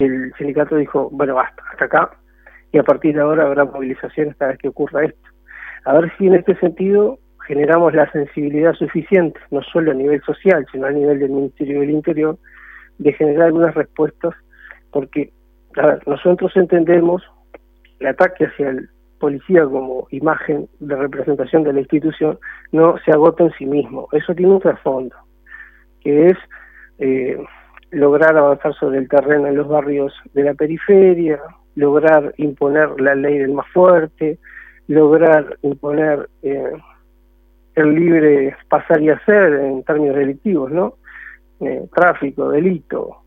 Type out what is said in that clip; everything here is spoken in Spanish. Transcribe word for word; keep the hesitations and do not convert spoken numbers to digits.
El sindicato dijo, bueno, basta, hasta acá, y a partir de ahora habrá movilizaciones cada vez que ocurra esto. A ver si en este sentido generamos la sensibilidad suficiente, no solo a nivel social, sino a nivel del Ministerio del Interior, de generar algunas respuestas, porque, a ver, nosotros entendemos el ataque hacia el policía como imagen de representación de la institución no se agota en sí mismo. Eso tiene un trasfondo, que es eh, lograr avanzar sobre el terreno en los barrios de la periferia, lograr imponer la ley del más fuerte, lograr imponer eh, el libre pasar y hacer en términos delictivos, ¿no? Eh, tráfico, delito,